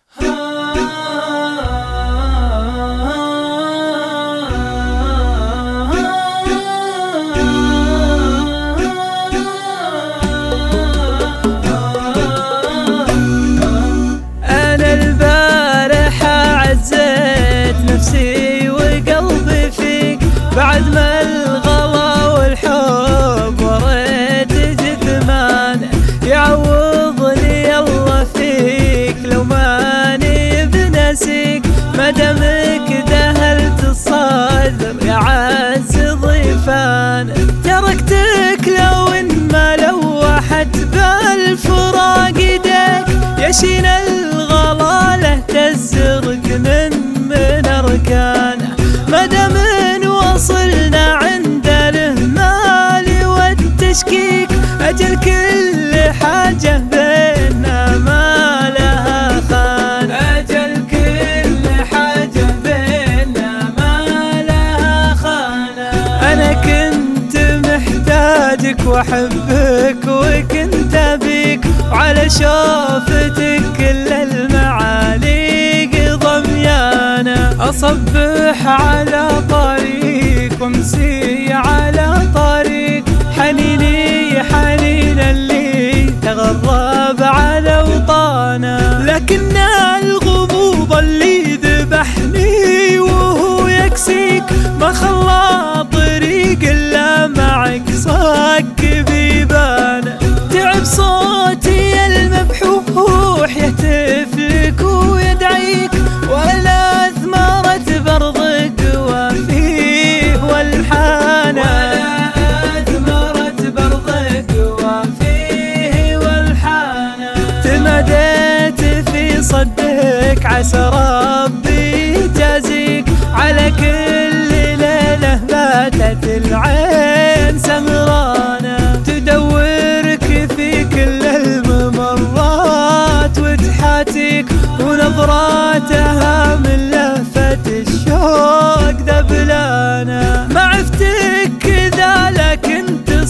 أنا البارحة عزيت نفسي وقلبي فيك، بعد ما الغلا والحب وريت جثمانه، يعوضني الله فيك لو ماني بنسيك، ما دامك دهلت الصدر يا عز ضيفان، تركتك لو ان ما لوحت بالفراق ايديك، يشين الغلالة تزرق من اركانه، ما دام وصلنا عند الاهمال والتشكيك، اجل كل حاجة بينا ما لها خان، اجل كل حاجة بينا ما لها خان. انا كنت محتاجك واحبك وكنت ابيك، وعلى شوفتك كل المعاليق ضميانه، اصبح على طريق وامسي على طريق، حنيني حنين اللي تغرب على وطانه، لكن الغموض اللي ذبحني وهو يكسيك، ما خلى طريق الا معك صك بيبانه، تعب صوتي المبحوح يهتف لك ويدعيك، ولا ثمرة برضك وفيه والحانه، ولا ثمرة برضك وفيه والحانه، تمديت في صدك عسى ربي يجازيك، على كل ليلة باتت العين سمرانه، تدورك في كل الممرات وتحاتيك، ونظراتها من لهفة الشوق ذبلانه، ما عفتك كذا لكن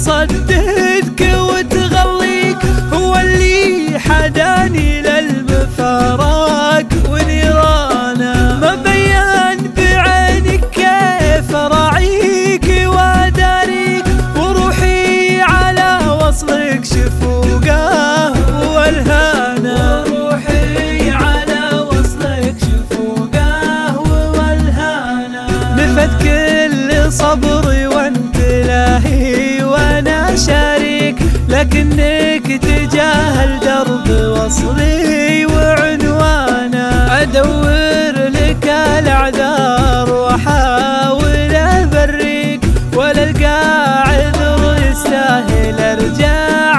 تصدقك وتغليك، هو اللي حداني للمفارق ونيرانه، ما بيان بعينك كيف راعيك واداريك، وروحي على وصلك شفوقه والهانه، وروحي على وصلك شفوقه والهانه، نفد كل صبري وانت لاهي وانا شريك، لكنك تجاهل درب وصلي وعنوانه، ادور لك الاعذار واحاول ابريك، ولا القى عذر يستاهل ارجع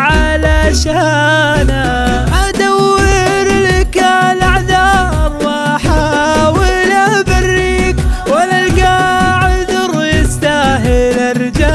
علشانه، ادور لك الاعذار واحاول ابريك، ولا القى عذر يستاهل ارجع